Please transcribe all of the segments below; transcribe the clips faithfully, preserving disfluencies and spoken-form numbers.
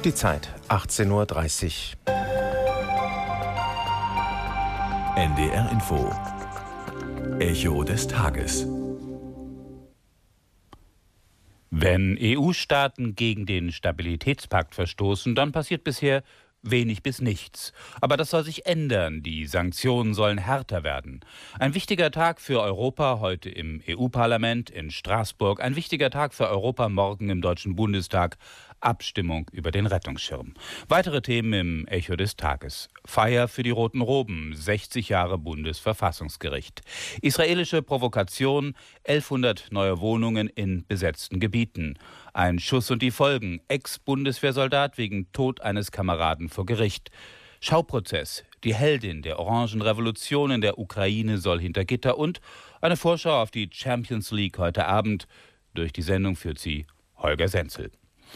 Die Zeit achtzehn Uhr dreißig. N D R Info. Echo des Tages. Wenn E U-Staaten gegen den Stabilitätspakt verstoßen, dann passiert bisher wenig bis nichts. Aber das soll sich ändern. Die Sanktionen sollen härter werden. Ein wichtiger Tag für Europa heute im E U-Parlament in Straßburg. Ein wichtiger Tag für Europa morgen im Deutschen Bundestag. Abstimmung über den Rettungsschirm. Weitere Themen im Echo des Tages. Feier für die Roten Roben, sechzig Jahre Bundesverfassungsgericht. Israelische Provokation, elfhundert neue Wohnungen in besetzten Gebieten. Ein Schuss und die Folgen, Ex-Bundeswehrsoldat wegen Tod eines Kameraden vor Gericht. Schauprozess, die Heldin der Orangenrevolution in der Ukraine soll hinter Gitter und eine Vorschau auf die Champions League heute Abend. Durch die Sendung führt sie Holger Senzel.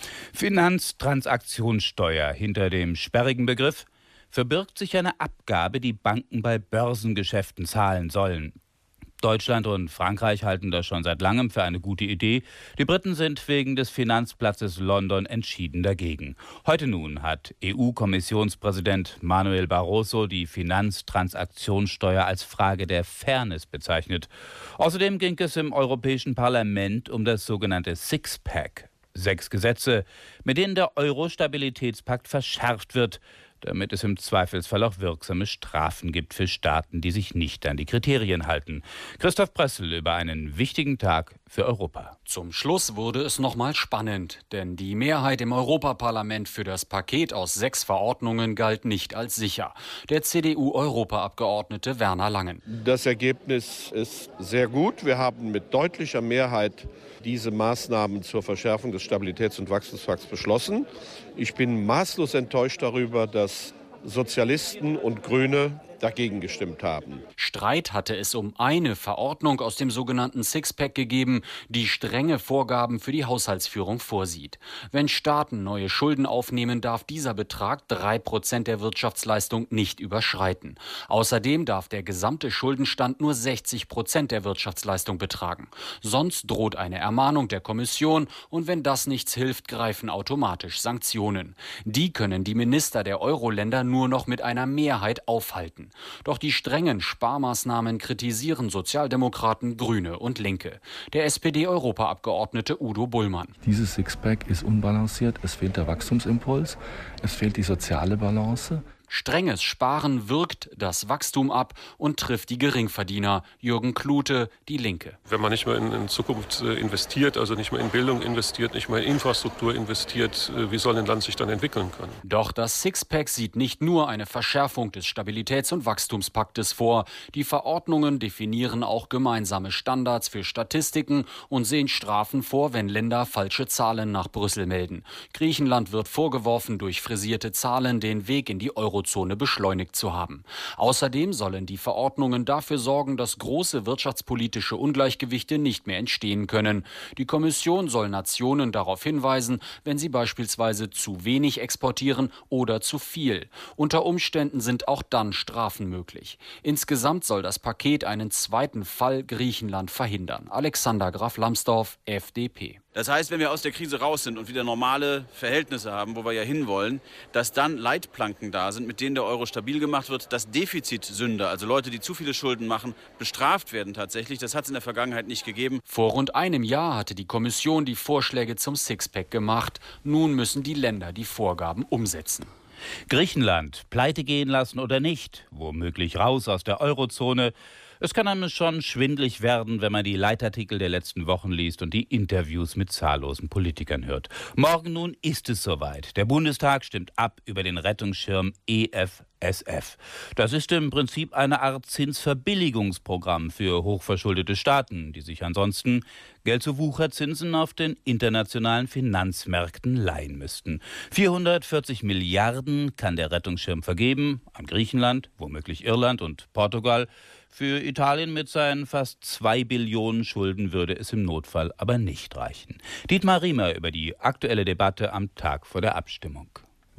Finanztransaktionssteuer. Hinter dem sperrigen Begriff verbirgt sich eine Abgabe, die Banken bei Börsengeschäften zahlen sollen. Deutschland und Frankreich halten das schon seit langem für eine gute Idee. Die Briten sind wegen des Finanzplatzes London entschieden dagegen. Heute nun hat E U-Kommissionspräsident Manuel Barroso die Finanztransaktionssteuer als Frage der Fairness bezeichnet. Außerdem ging es im Europäischen Parlament um das sogenannte Sixpack. Sechs Gesetze, mit denen der Euro-Stabilitätspakt verschärft wird, damit es im Zweifelsfall auch wirksame Strafen gibt für Staaten, die sich nicht an die Kriterien halten. Christoph Bressel über einen wichtigen Tag für Europa. Zum Schluss wurde es nochmal spannend, denn die Mehrheit im Europaparlament für das Paket aus sechs Verordnungen galt nicht als sicher. Der C D U-Europaabgeordnete Werner Langen. Das Ergebnis ist sehr gut. Wir haben mit deutlicher Mehrheit diese Maßnahmen zur Verschärfung des Stabilitäts- und Wachstumspakts beschlossen. Ich bin maßlos enttäuscht darüber, dass Sozialisten und Grüne dagegen gestimmt haben. Streit hatte es um eine Verordnung aus dem sogenannten Sixpack gegeben, die strenge Vorgaben für die Haushaltsführung vorsieht. Wenn Staaten neue Schulden aufnehmen, darf dieser Betrag drei Prozent der Wirtschaftsleistung nicht überschreiten. Außerdem darf der gesamte Schuldenstand nur sechzig Prozent der Wirtschaftsleistung betragen. Sonst droht eine Ermahnung der Kommission und wenn das nichts hilft, greifen automatisch Sanktionen. Die können die Minister der Euro-Länder nur noch mit einer Mehrheit aufhalten. Doch die strengen Sparmaßnahmen kritisieren Sozialdemokraten, Grüne und Linke. Der S P D-Europaabgeordnete Udo Bullmann. Dieses Sixpack ist unbalanciert, es fehlt der Wachstumsimpuls, es fehlt die soziale Balance. Strenges Sparen wirkt das Wachstum ab und trifft die Geringverdiener. Jürgen Klute, die Linke. Wenn man nicht mehr in, in Zukunft investiert, also nicht mehr in Bildung investiert, nicht mehr in Infrastruktur investiert, wie soll ein Land sich dann entwickeln können? Doch das Sixpack sieht nicht nur eine Verschärfung des Stabilitäts- und Wachstumspaktes vor. Die Verordnungen definieren auch gemeinsame Standards für Statistiken und sehen Strafen vor, wenn Länder falsche Zahlen nach Brüssel melden. Griechenland wird vorgeworfen, durch frisierte Zahlen den Weg in die Euro Eurozone beschleunigt zu haben. Außerdem sollen die Verordnungen dafür sorgen, dass große wirtschaftspolitische Ungleichgewichte nicht mehr entstehen können. Die Kommission soll Nationen darauf hinweisen, wenn sie beispielsweise zu wenig exportieren oder zu viel. Unter Umständen sind auch dann Strafen möglich. Insgesamt soll das Paket einen zweiten Fall Griechenland verhindern. Alexander Graf Lambsdorff, F D P. Das heißt, wenn wir aus der Krise raus sind und wieder normale Verhältnisse haben, wo wir ja hinwollen, dass dann Leitplanken da sind, mit denen der Euro stabil gemacht wird, dass Defizitsünder, also Leute, die zu viele Schulden machen, bestraft werden tatsächlich. Das hat es in der Vergangenheit nicht gegeben. Vor rund einem Jahr hatte die Kommission die Vorschläge zum Sixpack gemacht. Nun müssen die Länder die Vorgaben umsetzen. Griechenland, pleite gehen lassen oder nicht, womöglich raus aus der Eurozone. Es kann einem schon schwindlig werden, wenn man die Leitartikel der letzten Wochen liest und die Interviews mit zahllosen Politikern hört. Morgen nun ist es soweit. Der Bundestag stimmt ab über den Rettungsschirm E F S F. Das ist im Prinzip eine Art Zinsverbilligungsprogramm für hochverschuldete Staaten, die sich ansonsten Geld zu Wucherzinsen auf den internationalen Finanzmärkten leihen müssten. vierhundertvierzig Milliarden kann der Rettungsschirm vergeben an Griechenland, womöglich Irland und Portugal. Für Italien mit seinen fast zwei Billionen Schulden würde es im Notfall aber nicht reichen. Dietmar Riemer über die aktuelle Debatte am Tag vor der Abstimmung.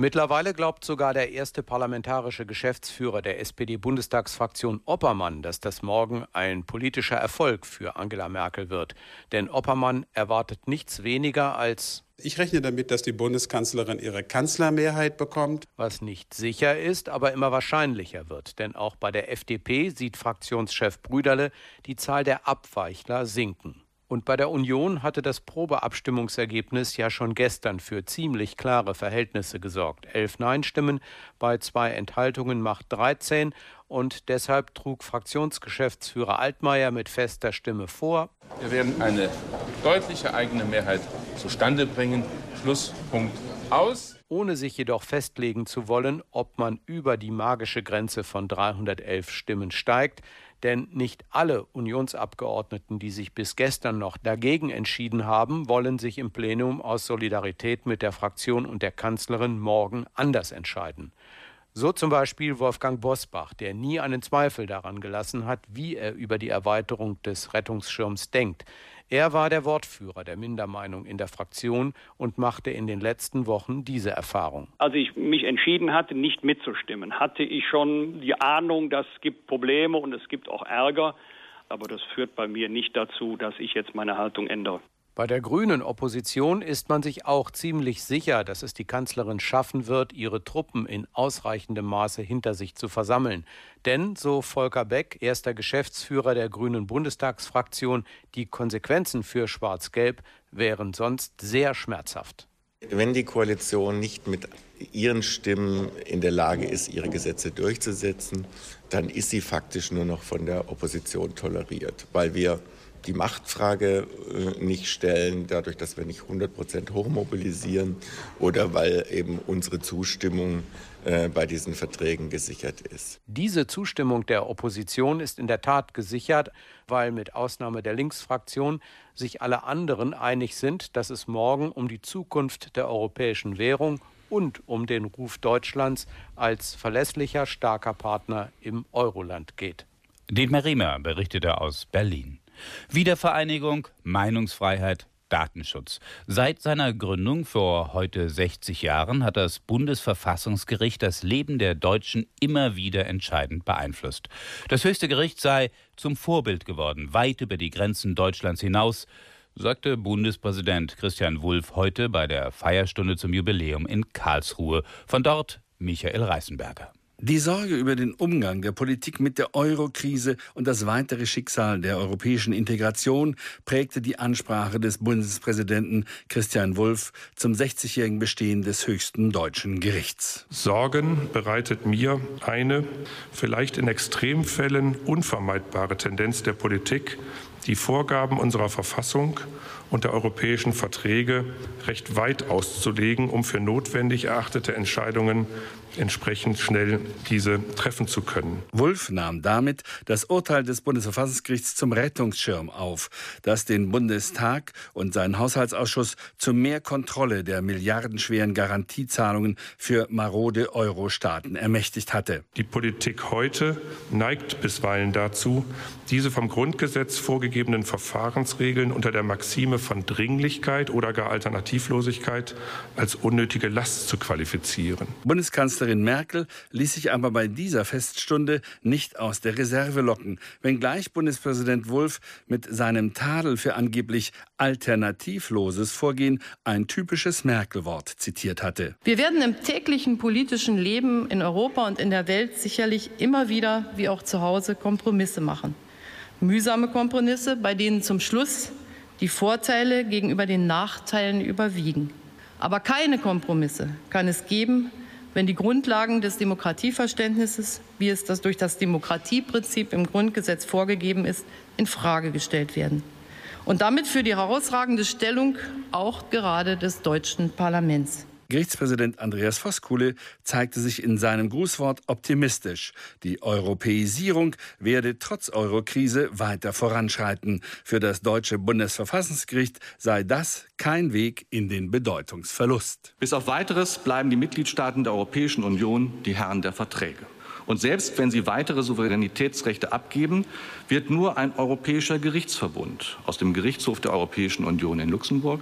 Mittlerweile glaubt sogar der erste parlamentarische Geschäftsführer der S P D-Bundestagsfraktion Oppermann, dass das morgen ein politischer Erfolg für Angela Merkel wird. Denn Oppermann erwartet nichts weniger als: Ich rechne damit, dass die Bundeskanzlerin ihre Kanzlermehrheit bekommt. Was nicht sicher ist, aber immer wahrscheinlicher wird. Denn auch bei der F D P sieht Fraktionschef Brüderle die Zahl der Abweichler sinken. Und bei der Union hatte das Probeabstimmungsergebnis ja schon gestern für ziemlich klare Verhältnisse gesorgt. Elf Nein-Stimmen bei zwei Enthaltungen macht dreizehn. Und deshalb trug Fraktionsgeschäftsführer Altmaier mit fester Stimme vor: Wir werden eine deutliche eigene Mehrheit zustande bringen. Schlusspunkt aus. Ohne sich jedoch festlegen zu wollen, ob man über die magische Grenze von dreihundertelf Stimmen steigt. Denn nicht alle Unionsabgeordneten, die sich bis gestern noch dagegen entschieden haben, wollen sich im Plenum aus Solidarität mit der Fraktion und der Kanzlerin morgen anders entscheiden. So zum Beispiel Wolfgang Bosbach, der nie einen Zweifel daran gelassen hat, wie er über die Erweiterung des Rettungsschirms denkt. Er war der Wortführer der Mindermeinung in der Fraktion und machte in den letzten Wochen diese Erfahrung. Als ich mich entschieden hatte, nicht mitzustimmen, hatte ich schon die Ahnung, dass es gibt Probleme und es gibt auch Ärger. Aber das führt bei mir nicht dazu, dass ich jetzt meine Haltung ändere. Bei der grünen Opposition ist man sich auch ziemlich sicher, dass es die Kanzlerin schaffen wird, ihre Truppen in ausreichendem Maße hinter sich zu versammeln. Denn, so Volker Beck, erster Geschäftsführer der grünen Bundestagsfraktion, die Konsequenzen für Schwarz-Gelb wären sonst sehr schmerzhaft. Wenn die Koalition nicht mit ihren Stimmen in der Lage ist, ihre Gesetze durchzusetzen, dann ist sie faktisch nur noch von der Opposition toleriert, weil wir die Machtfrage äh, nicht stellen, dadurch, dass wir nicht hundert Prozent hochmobilisieren oder weil eben unsere Zustimmung äh, bei diesen Verträgen gesichert ist. Diese Zustimmung der Opposition ist in der Tat gesichert, weil mit Ausnahme der Linksfraktion sich alle anderen einig sind, dass es morgen um die Zukunft der europäischen Währung und um den Ruf Deutschlands als verlässlicher, starker Partner im Euroland geht. Dietmar Riemer berichtete aus Berlin. Wiedervereinigung, Meinungsfreiheit, Datenschutz. Seit seiner Gründung vor heute sechzig Jahren hat das Bundesverfassungsgericht das Leben der Deutschen immer wieder entscheidend beeinflusst. Das höchste Gericht sei zum Vorbild geworden, weit über die Grenzen Deutschlands hinaus, sagte Bundespräsident Christian Wulff heute bei der Feierstunde zum Jubiläum in Karlsruhe. Von dort Michael Reißenberger. Die Sorge über den Umgang der Politik mit der Euro-Krise und das weitere Schicksal der europäischen Integration prägte die Ansprache des Bundespräsidenten Christian Wulff zum sechzigjährigen Bestehen des höchsten deutschen Gerichts. Sorgen bereitet mir eine, vielleicht in Extremfällen unvermeidbare Tendenz der Politik, die Vorgaben unserer Verfassung und der europäischen Verträge recht weit auszulegen, um für notwendig erachtete Entscheidungen entsprechend schnell diese treffen zu können. Wulff nahm damit das Urteil des Bundesverfassungsgerichts zum Rettungsschirm auf, das den Bundestag und seinen Haushaltsausschuss zu mehr Kontrolle der milliardenschweren Garantiezahlungen für marode Euro-Staaten ermächtigt hatte. Die Politik heute neigt bisweilen dazu, diese vom Grundgesetz vorgegebenen Verfahrensregeln unter der Maxime von Dringlichkeit oder gar Alternativlosigkeit als unnötige Last zu qualifizieren. Bundeskanzlerin Merkel ließ sich aber bei dieser Feststunde nicht aus der Reserve locken, wenngleich Bundespräsident Wulff mit seinem Tadel für angeblich alternativloses Vorgehen ein typisches Merkel-Wort zitiert hatte. Wir werden im täglichen politischen Leben in Europa und in der Welt sicherlich immer wieder, wie auch zu Hause, Kompromisse machen. Mühsame Kompromisse, bei denen zum Schluss die Vorteile gegenüber den Nachteilen überwiegen. Aber keine Kompromisse kann es geben, wenn die Grundlagen des Demokratieverständnisses, wie es das durch das Demokratieprinzip im Grundgesetz vorgegeben ist, in Frage gestellt werden. Und damit für die herausragende Stellung auch gerade des deutschen Parlaments. Gerichtspräsident Andreas Voskuhle zeigte sich in seinem Grußwort optimistisch. Die Europäisierung werde trotz Eurokrise weiter voranschreiten. Für das deutsche Bundesverfassungsgericht sei das kein Weg in den Bedeutungsverlust. Bis auf Weiteres bleiben die Mitgliedstaaten der Europäischen Union die Herren der Verträge. Und selbst wenn sie weitere Souveränitätsrechte abgeben, wird nur ein europäischer Gerichtsverbund aus dem Gerichtshof der Europäischen Union in Luxemburg,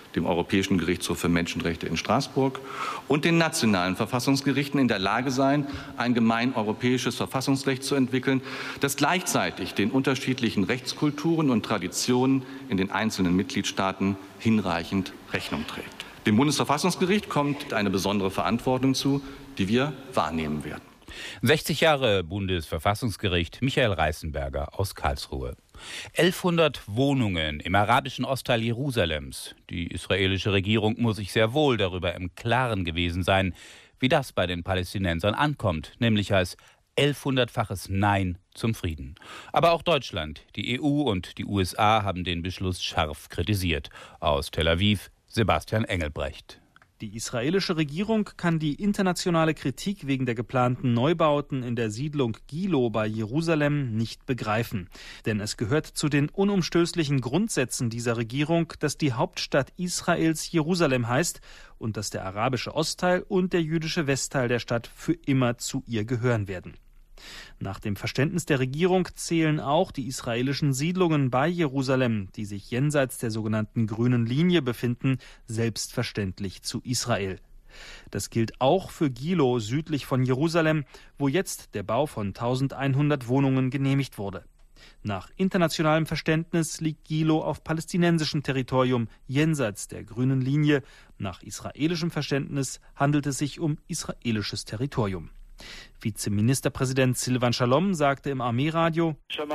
dem Europäischen Gerichtshof für Menschenrechte in Straßburg und den nationalen Verfassungsgerichten in der Lage sein, ein gemein europäisches Verfassungsrecht zu entwickeln, das gleichzeitig den unterschiedlichen Rechtskulturen und Traditionen in den einzelnen Mitgliedstaaten hinreichend Rechnung trägt. Dem Bundesverfassungsgericht kommt eine besondere Verantwortung zu, die wir wahrnehmen werden. sechzig Jahre Bundesverfassungsgericht, Michael Reißenberger aus Karlsruhe. elfhundert Wohnungen im arabischen Ostteil Jerusalems. Die israelische Regierung muss sich sehr wohl darüber im Klaren gewesen sein, wie das bei den Palästinensern ankommt, nämlich als elfhundertfaches Nein zum Frieden. Aber auch Deutschland, die E U und die U S A haben den Beschluss scharf kritisiert. Aus Tel Aviv, Sebastian Engelbrecht. Die israelische Regierung kann die internationale Kritik wegen der geplanten Neubauten in der Siedlung Gilo bei Jerusalem nicht begreifen. Denn es gehört zu den unumstößlichen Grundsätzen dieser Regierung, dass die Hauptstadt Israels Jerusalem heißt und dass der arabische Ostteil und der jüdische Westteil der Stadt für immer zu ihr gehören werden. Nach dem Verständnis der Regierung zählen auch die israelischen Siedlungen bei Jerusalem, die sich jenseits der sogenannten grünen Linie befinden, selbstverständlich zu Israel. Das gilt auch für Gilo südlich von Jerusalem, wo jetzt der Bau von eintausendeinhundert Wohnungen genehmigt wurde. Nach internationalem Verständnis liegt Gilo auf palästinensischem Territorium jenseits der grünen Linie. Nach israelischem Verständnis handelt es sich um israelisches Territorium. Vizeministerpräsident Silvan Shalom sagte im Armeeradio: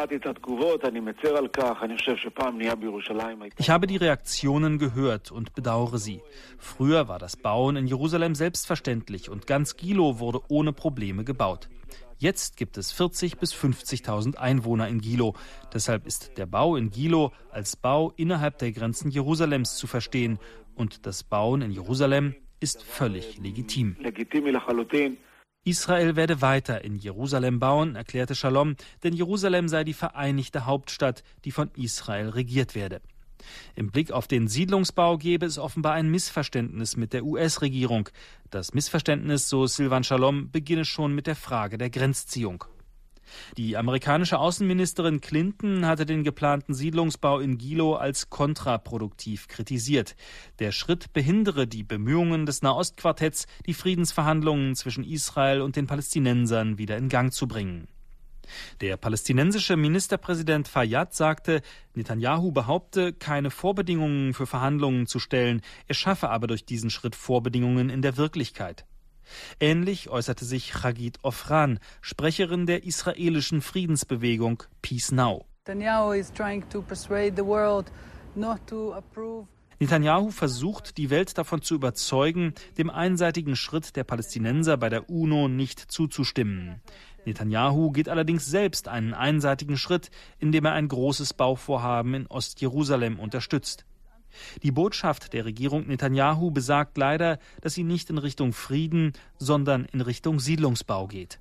Ich habe die Reaktionen gehört und bedauere sie. Früher war das Bauen in Jerusalem selbstverständlich und ganz Gilo wurde ohne Probleme gebaut. Jetzt gibt es vierzigtausend bis fünfzigtausend Einwohner in Gilo. Deshalb ist der Bau in Gilo als Bau innerhalb der Grenzen Jerusalems zu verstehen. Und das Bauen in Jerusalem ist völlig legitim. Israel werde weiter in Jerusalem bauen, erklärte Shalom, denn Jerusalem sei die vereinigte Hauptstadt, die von Israel regiert werde. Im Blick auf den Siedlungsbau gebe es offenbar ein Missverständnis mit der U S-Regierung. Das Missverständnis, so Silvan Shalom, beginne schon mit der Frage der Grenzziehung. Die amerikanische Außenministerin Clinton hatte den geplanten Siedlungsbau in Gilo als kontraproduktiv kritisiert. Der Schritt behindere die Bemühungen des Nahostquartetts, die Friedensverhandlungen zwischen Israel und den Palästinensern wieder in Gang zu bringen. Der palästinensische Ministerpräsident Fayyad sagte, Netanyahu behaupte, keine Vorbedingungen für Verhandlungen zu stellen, er schaffe aber durch diesen Schritt Vorbedingungen in der Wirklichkeit. Ähnlich äußerte sich Chagit Ofran, Sprecherin der israelischen Friedensbewegung Peace Now. Netanyahu versucht, die Welt davon zu überzeugen, dem einseitigen Schritt der Palästinenser bei der UNO nicht zuzustimmen. Netanyahu geht allerdings selbst einen einseitigen Schritt, indem er ein großes Bauvorhaben in Ostjerusalem unterstützt. Die Botschaft der Regierung Netanyahu besagt leider, dass sie nicht in Richtung Frieden, sondern in Richtung Siedlungsbau geht.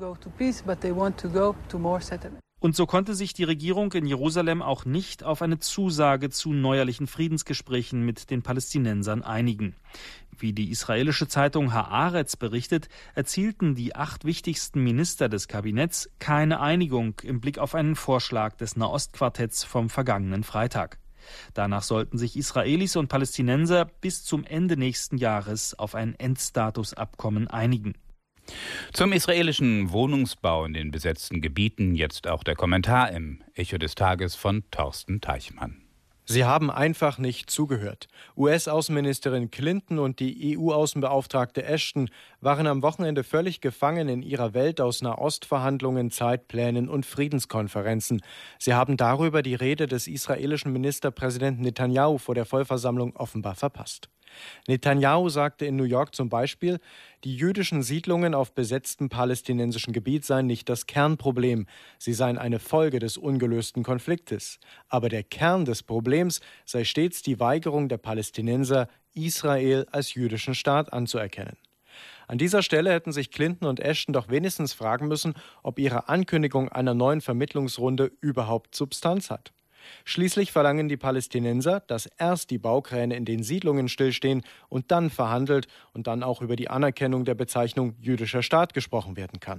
Und so konnte sich die Regierung in Jerusalem auch nicht auf eine Zusage zu neuerlichen Friedensgesprächen mit den Palästinensern einigen. Wie die israelische Zeitung Haaretz berichtet, erzielten die acht wichtigsten Minister des Kabinetts keine Einigung im Blick auf einen Vorschlag des Nahostquartetts vom vergangenen Freitag. Danach sollten sich Israelis und Palästinenser bis zum Ende nächsten Jahres auf ein Endstatusabkommen einigen. Zum israelischen Wohnungsbau in den besetzten Gebieten jetzt auch der Kommentar im Echo des Tages von Thorsten Teichmann. Sie haben einfach nicht zugehört. U S-Außenministerin Clinton und die E U-Außenbeauftragte Ashton waren am Wochenende völlig gefangen in ihrer Welt aus Nahostverhandlungen, Zeitplänen und Friedenskonferenzen. Sie haben darüber die Rede des israelischen Ministerpräsidenten Netanyahu vor der Vollversammlung offenbar verpasst. Netanyahu sagte in New York zum Beispiel, die jüdischen Siedlungen auf besetztem palästinensischen Gebiet seien nicht das Kernproblem, sie seien eine Folge des ungelösten Konfliktes. Aber der Kern des Problems sei stets die Weigerung der Palästinenser, Israel als jüdischen Staat anzuerkennen. An dieser Stelle hätten sich Clinton und Ashton doch wenigstens fragen müssen, ob ihre Ankündigung einer neuen Vermittlungsrunde überhaupt Substanz hat. Schließlich verlangen die Palästinenser, dass erst die Baukräne in den Siedlungen stillstehen und dann verhandelt und dann auch über die Anerkennung der Bezeichnung jüdischer Staat gesprochen werden kann.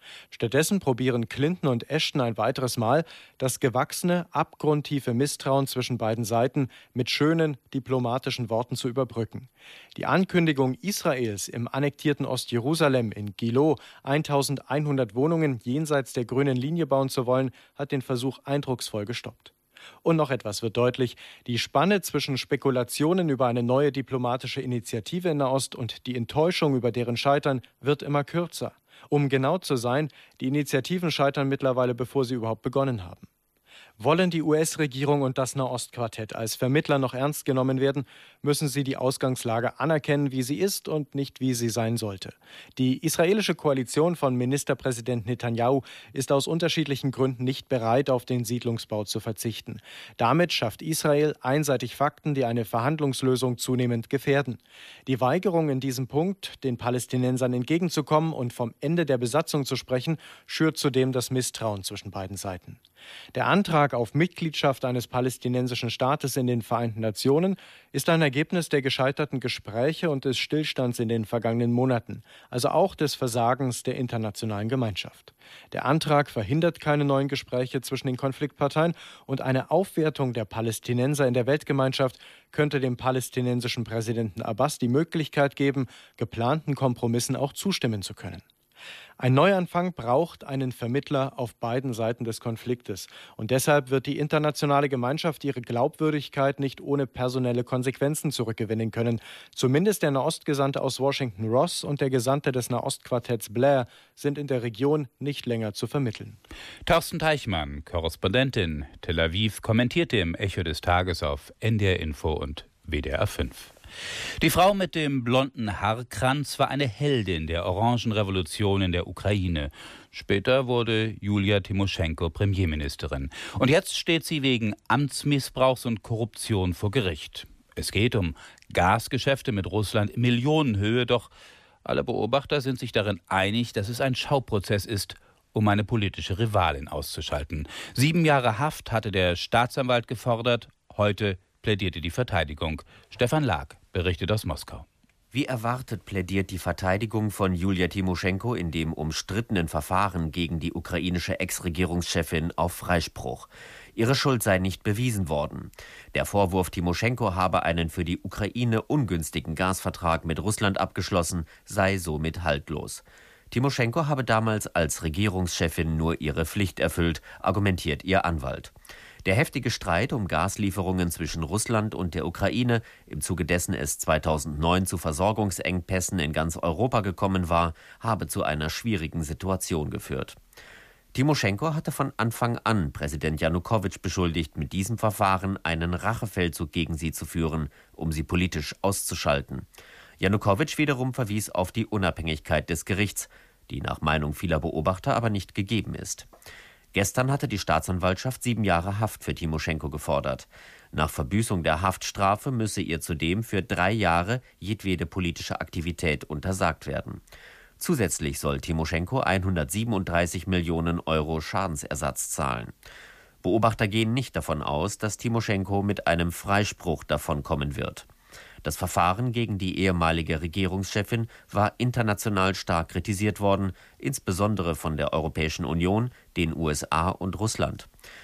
Stattdessen probieren Clinton und Ashton ein weiteres Mal, das gewachsene, abgrundtiefe Misstrauen zwischen beiden Seiten mit schönen, diplomatischen Worten zu überbrücken. Die Ankündigung Israels, im annektierten Ostjerusalem in Gilo eintausendeinhundert Wohnungen jenseits der grünen Linie bauen zu wollen, hat den Versuch eindrucksvoll gestoppt. Und noch etwas wird deutlich: Die Spanne zwischen Spekulationen über eine neue diplomatische Initiative in Nahost und die Enttäuschung über deren Scheitern wird immer kürzer. Um genau zu sein, die Initiativen scheitern mittlerweile, bevor sie überhaupt begonnen haben. Wollen die U S-Regierung und das Nahost-Quartett als Vermittler noch ernst genommen werden, müssen sie die Ausgangslage anerkennen, wie sie ist und nicht wie sie sein sollte. Die israelische Koalition von Ministerpräsident Netanyahu ist aus unterschiedlichen Gründen nicht bereit, auf den Siedlungsbau zu verzichten. Damit schafft Israel einseitig Fakten, die eine Verhandlungslösung zunehmend gefährden. Die Weigerung in diesem Punkt, den Palästinensern entgegenzukommen und vom Ende der Besatzung zu sprechen, schürt zudem das Misstrauen zwischen beiden Seiten. Der Antrag auf Mitgliedschaft eines palästinensischen Staates in den Vereinten Nationen ist ein Ergebnis der gescheiterten Gespräche und des Stillstands in den vergangenen Monaten, also auch des Versagens der internationalen Gemeinschaft. Der Antrag verhindert keine neuen Gespräche zwischen den Konfliktparteien und eine Aufwertung der Palästinenser in der Weltgemeinschaft könnte dem palästinensischen Präsidenten Abbas die Möglichkeit geben, geplanten Kompromissen auch zustimmen zu können. Ein Neuanfang braucht einen Vermittler auf beiden Seiten des Konfliktes. Und deshalb wird die internationale Gemeinschaft ihre Glaubwürdigkeit nicht ohne personelle Konsequenzen zurückgewinnen können. Zumindest der Nahostgesandte aus Washington Ross und der Gesandte des Nahostquartetts Blair sind in der Region nicht länger zu vermitteln. Thorsten Teichmann, Korrespondent in Tel Aviv, kommentierte im Echo des Tages auf N D R Info und W D R fünf. Die Frau mit dem blonden Haarkranz war eine Heldin der Orangenrevolution in der Ukraine. Später wurde Julia Timoschenko Premierministerin. Und jetzt steht sie wegen Amtsmissbrauchs und Korruption vor Gericht. Es geht um Gasgeschäfte mit Russland in Millionenhöhe, doch alle Beobachter sind sich darin einig, dass es ein Schauprozess ist, um eine politische Rivalin auszuschalten. Sieben Jahre Haft hatte der Staatsanwalt gefordert, heute plädierte die Verteidigung. Stefan Lag berichtet aus Moskau. Wie erwartet plädiert die Verteidigung von Julia Timoschenko in dem umstrittenen Verfahren gegen die ukrainische Ex-Regierungschefin auf Freispruch. Ihre Schuld sei nicht bewiesen worden. Der Vorwurf, Timoschenko habe einen für die Ukraine ungünstigen Gasvertrag mit Russland abgeschlossen, sei somit haltlos. Timoschenko habe damals als Regierungschefin nur ihre Pflicht erfüllt, argumentiert ihr Anwalt. Der heftige Streit um Gaslieferungen zwischen Russland und der Ukraine, im Zuge dessen es zweitausendneun zu Versorgungsengpässen in ganz Europa gekommen war, habe zu einer schwierigen Situation geführt. Timoschenko hatte von Anfang an Präsident Janukowitsch beschuldigt, mit diesem Verfahren einen Rachefeldzug gegen sie zu führen, um sie politisch auszuschalten. Janukowitsch wiederum verwies auf die Unabhängigkeit des Gerichts, die nach Meinung vieler Beobachter aber nicht gegeben ist. Gestern hatte die Staatsanwaltschaft sieben Jahre Haft für Timoschenko gefordert. Nach Verbüßung der Haftstrafe müsse ihr zudem für drei Jahre jedwede politische Aktivität untersagt werden. Zusätzlich soll Timoschenko hundertsiebenunddreißig Millionen Euro Schadensersatz zahlen. Beobachter gehen nicht davon aus, dass Timoschenko mit einem Freispruch davonkommen wird. Das Verfahren gegen die ehemalige Regierungschefin war international stark kritisiert worden, insbesondere von der Europäischen Union, den U S A und Russland.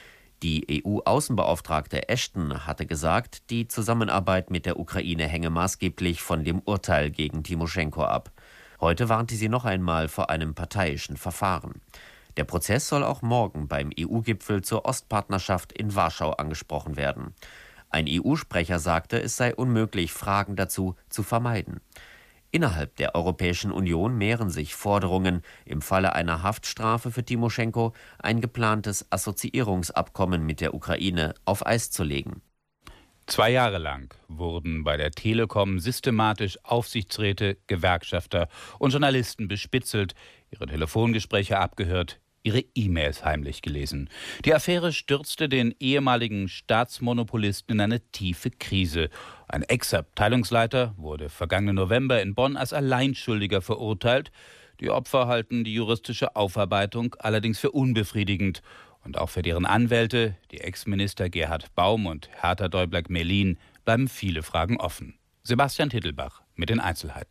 Die E U-Außenbeauftragte Ashton hatte gesagt, die Zusammenarbeit mit der Ukraine hänge maßgeblich von dem Urteil gegen Timoschenko ab. Heute warnte sie noch einmal vor einem parteiischen Verfahren. Der Prozess soll auch morgen beim E U-Gipfel zur Ostpartnerschaft in Warschau angesprochen werden. Ein E U-Sprecher sagte, es sei unmöglich, Fragen dazu zu vermeiden. Innerhalb der Europäischen Union mehren sich Forderungen, im Falle einer Haftstrafe für Timoschenko ein geplantes Assoziierungsabkommen mit der Ukraine auf Eis zu legen. Zwei Jahre lang wurden bei der Telekom systematisch Aufsichtsräte, Gewerkschafter und Journalisten bespitzelt, ihre Telefongespräche abgehört, ihre E-Mails heimlich gelesen. Die Affäre stürzte den ehemaligen Staatsmonopolisten in eine tiefe Krise. Ein Ex-Abteilungsleiter wurde vergangenen November in Bonn als Alleinschuldiger verurteilt. Die Opfer halten die juristische Aufarbeitung allerdings für unbefriedigend. Und auch für deren Anwälte, die Ex-Minister Gerhard Baum und Hertha Däubler-Gmelin, bleiben viele Fragen offen. Sebastian Tittelbach mit den Einzelheiten.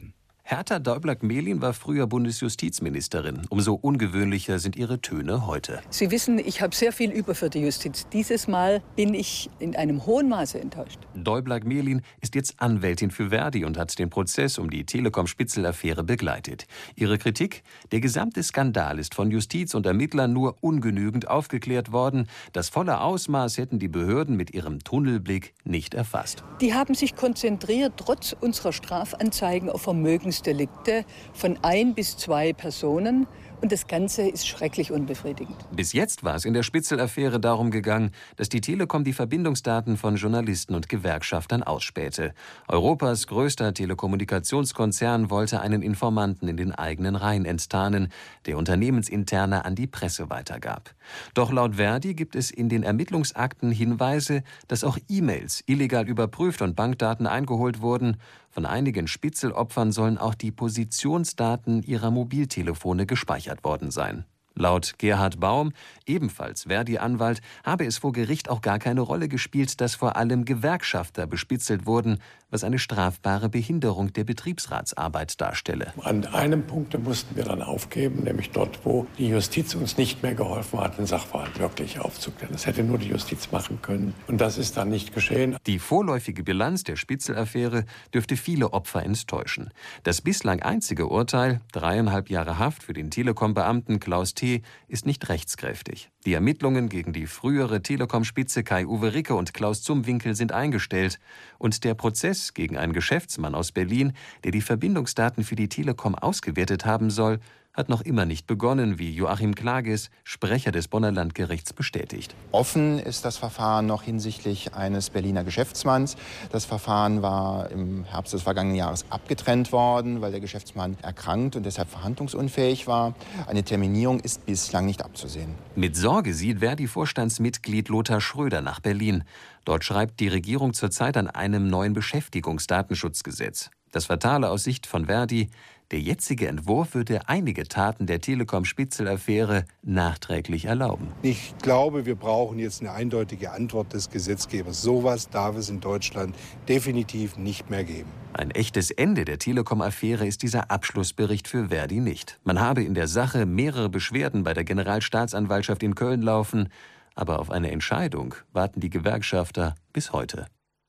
Herta Däubler-Gmelin war früher Bundesjustizministerin. Umso ungewöhnlicher sind ihre Töne heute. Sie wissen, ich habe sehr viel über für die Justiz. Dieses Mal bin ich in einem hohen Maße enttäuscht. Däubler-Gmelin ist jetzt Anwältin für Verdi und hat den Prozess um die Telekom-Spitzel-Affäre begleitet. Ihre Kritik: Der gesamte Skandal ist von Justiz und Ermittlern nur ungenügend aufgeklärt worden. Das volle Ausmaß hätten die Behörden mit ihrem Tunnelblick nicht erfasst. Die haben sich konzentriert, trotz unserer Strafanzeigen, auf Vermögens Delikte von ein bis zwei Personen. Und das Ganze ist schrecklich unbefriedigend. Bis jetzt war es in der Spitzel-Affäre darum gegangen, dass die Telekom die Verbindungsdaten von Journalisten und Gewerkschaftern ausspähte. Europas größter Telekommunikationskonzern wollte einen Informanten in den eigenen Reihen enttarnen, der Unternehmensinterne an die Presse weitergab. Doch laut Verdi gibt es in den Ermittlungsakten Hinweise, dass auch E-Mails illegal überprüft und Bankdaten eingeholt wurden. Von einigen Spitzel-Opfern sollen auch die Positionsdaten ihrer Mobiltelefone gespeichert worden sein. Laut Gerhard Baum, ebenfalls Verdi-Anwalt, habe es vor Gericht auch gar keine Rolle gespielt, dass vor allem Gewerkschafter bespitzelt wurden, was eine strafbare Behinderung der Betriebsratsarbeit darstelle. An einem Punkt mussten wir dann aufgeben, nämlich dort, wo die Justiz uns nicht mehr geholfen hat, den Sachverhalt wirklich aufzuklären. Das hätte nur die Justiz machen können. Und das ist dann nicht geschehen. Die vorläufige Bilanz der Spitzel-Affäre dürfte viele Opfer enttäuschen. Das bislang einzige Urteil, dreieinhalb Jahre Haft für den Telekom-Beamten Klaus T., ist nicht rechtskräftig. Die Ermittlungen gegen die frühere Telekom-Spitze Kai-Uwe Ricke und Klaus Zumwinkel sind eingestellt. Und der Prozess gegen einen Geschäftsmann aus Berlin, der die Verbindungsdaten für die Telekom ausgewertet haben soll, hat noch immer nicht begonnen, wie Joachim Klages, Sprecher des Bonner Landgerichts, bestätigt. Offen ist das Verfahren noch hinsichtlich eines Berliner Geschäftsmanns. Das Verfahren war im Herbst des vergangenen Jahres abgetrennt worden, weil der Geschäftsmann erkrankt und deshalb verhandlungsunfähig war. Eine Terminierung ist bislang nicht abzusehen. Mit Sorge sieht Verdi-Vorstandsmitglied Lothar Schröder nach Berlin. Dort schreibt die Regierung zurzeit an einem neuen Beschäftigungsdatenschutzgesetz. Das Fatale aus Sicht von Verdi: Der jetzige Entwurf würde einige Taten der Telekom-Spitzel-Affäre nachträglich erlauben. Ich glaube, wir brauchen jetzt eine eindeutige Antwort des Gesetzgebers. Sowas darf es in Deutschland definitiv nicht mehr geben. Ein echtes Ende der Telekom-Affäre ist dieser Abschlussbericht für Verdi nicht. Man habe in der Sache mehrere Beschwerden bei der Generalstaatsanwaltschaft in Köln laufen, aber auf eine Entscheidung warten die Gewerkschafter bis heute.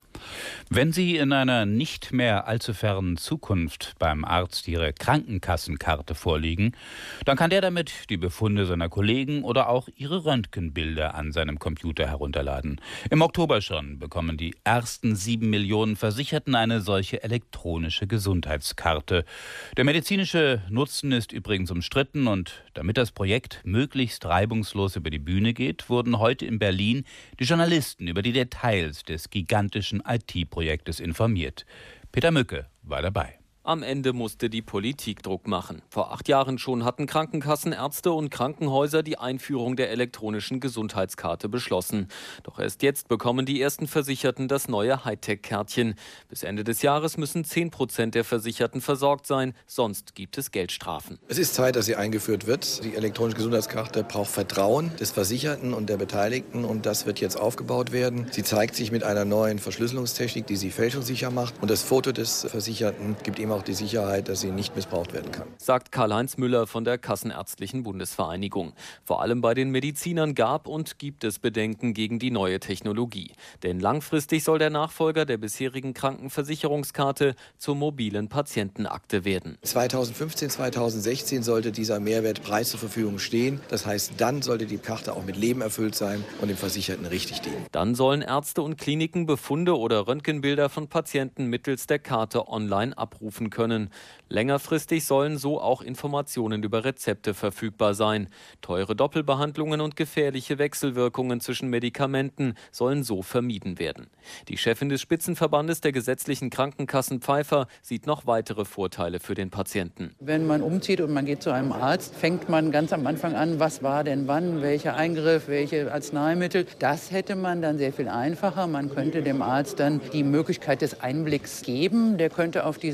Wenn Sie in einer nicht mehr allzu fernen Zukunft beim Arzt Ihre Krankenkassenkarte vorlegen, dann kann der damit die Befunde seiner Kollegen oder auch Ihre Röntgenbilder an seinem Computer herunterladen. Im Oktober schon bekommen die ersten sieben Millionen Versicherten eine solche elektronische Gesundheitskarte. Der medizinische Nutzen ist übrigens umstritten, und damit das Projekt möglichst reibungslos über die Bühne geht, wurden heute in Berlin die Journalisten über die Details des gigantischen I T-Projektes informiert. Peter Mücke war dabei. Am Ende musste die Politik Druck machen. Vor acht Jahren schon hatten Krankenkassen, Ärzte und Krankenhäuser die Einführung der elektronischen Gesundheitskarte beschlossen. Doch erst jetzt bekommen die ersten Versicherten das neue Hightech-Kärtchen. Bis Ende des Jahres müssen zehn Prozent der Versicherten versorgt sein, sonst gibt es Geldstrafen. Es ist Zeit, dass sie eingeführt wird. Die elektronische Gesundheitskarte braucht Vertrauen des Versicherten und der Beteiligten, und das wird jetzt aufgebaut werden. Sie zeigt sich mit einer neuen Verschlüsselungstechnik, die sie fälschungssicher macht, und das Foto des Versicherten gibt ihm auch die Sicherheit, dass sie nicht missbraucht werden kann. Sagt Karl-Heinz Müller von der Kassenärztlichen Bundesvereinigung. Vor allem bei den Medizinern gab und gibt es Bedenken gegen die neue Technologie. Denn langfristig soll der Nachfolger der bisherigen Krankenversicherungskarte zur mobilen Patientenakte werden. zweitausendfünfzehn, zweitausendsechzehn sollte dieser Mehrwertpreis zur Verfügung stehen. Das heißt, dann sollte die Karte auch mit Leben erfüllt sein und dem Versicherten richtig dienen. Dann sollen Ärzte und Kliniken Befunde oder Röntgenbilder von Patienten mittels der Karte online abrufen können. Längerfristig sollen so auch Informationen über Rezepte verfügbar sein. Teure Doppelbehandlungen und gefährliche Wechselwirkungen zwischen Medikamenten sollen so vermieden werden. Die Chefin des Spitzenverbandes der gesetzlichen Krankenkassen, Pfeiffer, sieht noch weitere Vorteile für den Patienten. Wenn man umzieht und man geht zu einem Arzt, fängt man ganz am Anfang an, was war denn wann, welcher Eingriff, welche Arzneimittel. Das hätte man dann sehr viel einfacher. Man könnte dem Arzt dann die Möglichkeit des Einblicks geben. Der könnte auf diese Patienten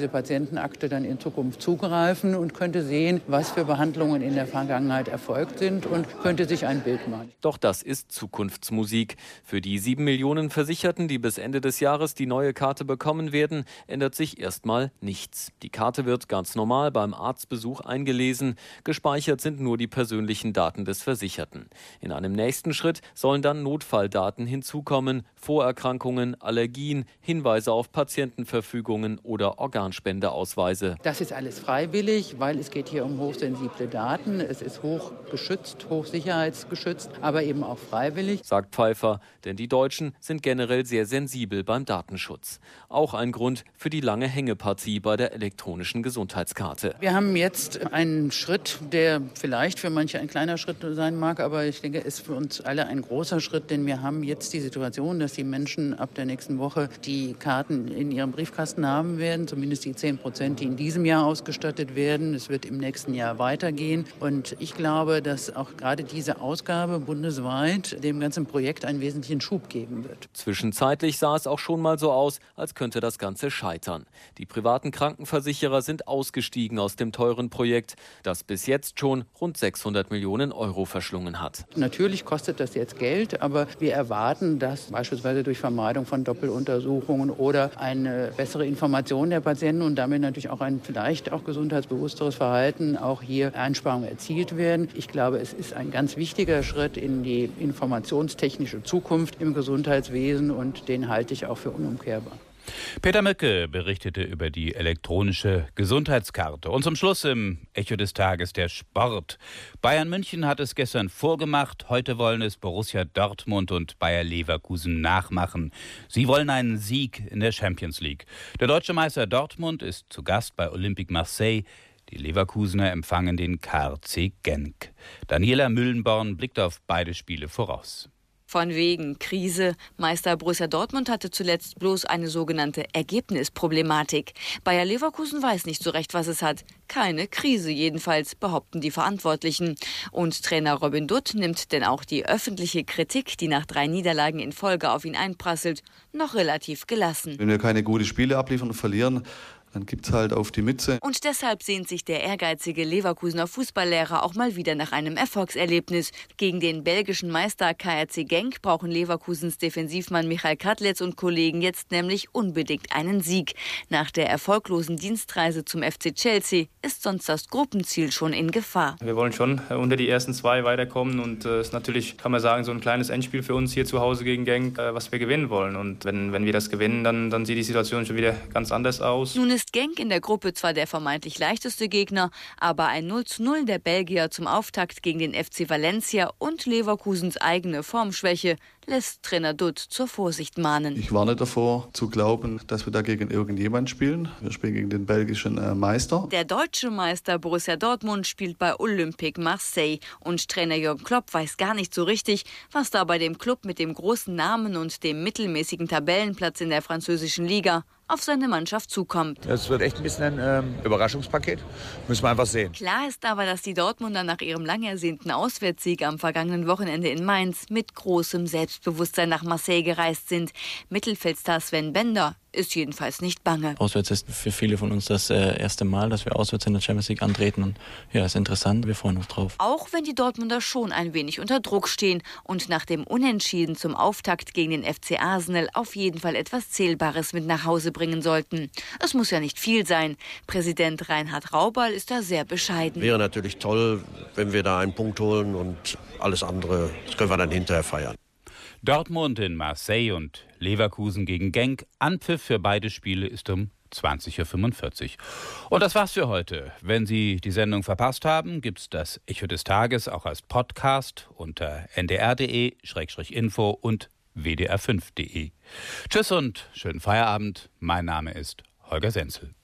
Patientenakte dann in Zukunft zugreifen und könnte sehen, was für Behandlungen in der Vergangenheit erfolgt sind und könnte sich ein Bild machen. Doch das ist Zukunftsmusik. Für die sieben Millionen Versicherten, die bis Ende des Jahres die neue Karte bekommen werden, ändert sich erstmal nichts. Die Karte wird ganz normal beim Arztbesuch eingelesen. Gespeichert sind nur die persönlichen Daten des Versicherten. In einem nächsten Schritt sollen dann Notfalldaten hinzukommen, Vorerkrankungen, Allergien, Hinweise auf Patientenverfügungen oder Organspendeausweise. Das ist alles freiwillig, weil es geht hier um hochsensible Daten. Es ist hoch geschützt, hochsicherheitsgeschützt, aber eben auch freiwillig. Sagt Pfeiffer, denn die Deutschen sind generell sehr sensibel beim Datenschutz. Auch ein Grund für die lange Hängepartie bei der elektronischen Gesundheitskarte. Wir haben jetzt einen Schritt, der vielleicht für manche ein kleiner Schritt sein mag, aber ich denke, ist für uns alle ein großer Schritt, denn wir haben jetzt die Situation, dass die Menschen ab der nächsten Woche die Karten in ihrem Briefkasten haben werden, zumindest die zehn Prozent, die in diesem Jahr ausgestattet werden. Es wird im nächsten Jahr weitergehen und ich glaube, dass auch gerade diese Ausgabe bundesweit dem ganzen Projekt einen wesentlichen Schub geben wird. Zwischenzeitlich sah es auch schon mal so aus, als könnte das Ganze scheitern. Die privaten Krankenversicherer sind ausgestiegen aus dem teuren Projekt, das bis jetzt schon rund sechshundert Millionen Euro verschlungen hat. Natürlich kostet das jetzt Geld, aber wir erwarten, dass beispielsweise durch Vermeidung von Doppeluntersuchungen oder eine bessere Information der Patienten und damit natürlich auch ein vielleicht auch gesundheitsbewussteres Verhalten auch hier Einsparungen erzielt werden. Ich glaube, es ist ein ganz wichtiger Schritt in die informationstechnische Zukunft im Gesundheitswesen und den halte ich auch für unumkehrbar. Peter Mücke berichtete über die elektronische Gesundheitskarte. Und zum Schluss im Echo des Tages der Sport. Bayern München hat es gestern vorgemacht. Heute wollen es Borussia Dortmund und Bayer Leverkusen nachmachen. Sie wollen einen Sieg in der Champions League. Der deutsche Meister Dortmund ist zu Gast bei Olympique Marseille. Die Leverkusener empfangen den K R C Genk. Daniela Müllenborn blickt auf beide Spiele voraus. Von wegen Krise. Meister Borussia Dortmund hatte zuletzt bloß eine sogenannte Ergebnisproblematik. Bayer Leverkusen weiß nicht so recht, was es hat. Keine Krise jedenfalls, behaupten die Verantwortlichen. Und Trainer Robin Dutt nimmt denn auch die öffentliche Kritik, die nach drei Niederlagen in Folge auf ihn einprasselt, noch relativ gelassen. Wenn wir keine guten Spiele abliefern und verlieren, dann gibt es halt auf die Mütze. Und deshalb sehnt sich der ehrgeizige Leverkusener Fußballlehrer auch mal wieder nach einem Erfolgserlebnis. Gegen den belgischen Meister K R C Genk brauchen Leverkusens Defensivmann Michael Kadlec und Kollegen jetzt nämlich unbedingt einen Sieg. Nach der erfolglosen Dienstreise zum F C Chelsea ist sonst das Gruppenziel schon in Gefahr. Wir wollen schon unter die ersten zwei weiterkommen und es äh, ist natürlich, kann man sagen, so ein kleines Endspiel für uns hier zu Hause gegen Genk, äh, was wir gewinnen wollen. Und wenn, wenn wir das gewinnen, dann, dann sieht die Situation schon wieder ganz anders aus. Nun ist Genk in der Gruppe zwar der vermeintlich leichteste Gegner, aber ein null zu null der Belgier zum Auftakt gegen den F C Valencia und Leverkusens eigene Formschwäche lässt Trainer Dutt zur Vorsicht mahnen. Ich warne davor, zu glauben, dass wir da gegen irgendjemand spielen. Wir spielen gegen den belgischen äh, Meister. Der deutsche Meister Borussia Dortmund spielt bei Olympique Marseille und Trainer Jürgen Klopp weiß gar nicht so richtig, was da bei dem Club mit dem großen Namen und dem mittelmäßigen Tabellenplatz in der französischen Liga auf seine Mannschaft zukommt. Das wird echt ein bisschen ein ähm, Überraschungspaket. Müssen wir einfach sehen. Klar ist aber, dass die Dortmunder nach ihrem lang ersehnten Auswärtssieg am vergangenen Wochenende in Mainz mit großem Selbstbewusstsein nach Marseille gereist sind. Mittelfeldstar Sven Bender ist jedenfalls nicht bange. Auswärts ist für viele von uns das äh, erste Mal, dass wir auswärts in der Champions League antreten. Und ja, ist interessant, wir freuen uns drauf. Auch wenn die Dortmunder schon ein wenig unter Druck stehen und nach dem Unentschieden zum Auftakt gegen den F C Arsenal auf jeden Fall etwas Zählbares mit nach Hause bringen sollten. Es muss ja nicht viel sein. Präsident Reinhard Raubal ist da sehr bescheiden. Wäre natürlich toll, wenn wir da einen Punkt holen und alles andere, das können wir dann hinterher feiern. Dortmund in Marseille und Leverkusen gegen Genk. Anpfiff für beide Spiele ist um zwanzig Uhr fünfundvierzig. Und das war's für heute. Wenn Sie die Sendung verpasst haben, gibt's das Echo des Tages auch als Podcast unter n d r punkt d e Schrägstrich info und w d r fünf punkt d e. Tschüss und schönen Feierabend. Mein Name ist Holger Senzel.